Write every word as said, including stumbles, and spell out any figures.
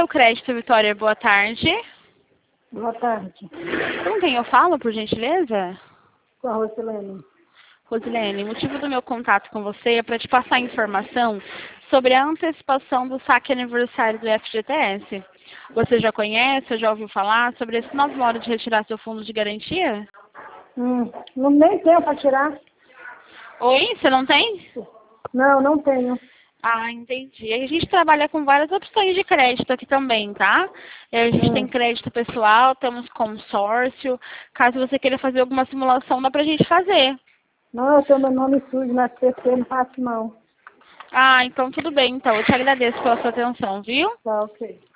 seu crédito, Vitória. Boa tarde. Boa tarde. Com quem eu falo, por gentileza? Com a Rosilene. Rosilene, o motivo do meu contato com você é para te passar informação sobre a antecipação do saque aniversário do F G T S. Você já conhece ou já ouviu falar sobre esse novo modo de retirar seu fundo de garantia? Hum, não nem tenho para tirar. Oi, você não tem? Não, não tenho. Ah, entendi. A gente trabalha com várias opções de crédito aqui também, tá? A gente Hum. tem crédito pessoal, temos consórcio. Caso você queira fazer alguma simulação, dá pra gente fazer. Não, eu tenho meu nome sujo na C C, não faço não. Ah, então tudo bem. Então, eu te agradeço pela sua atenção, viu? Tá, ok.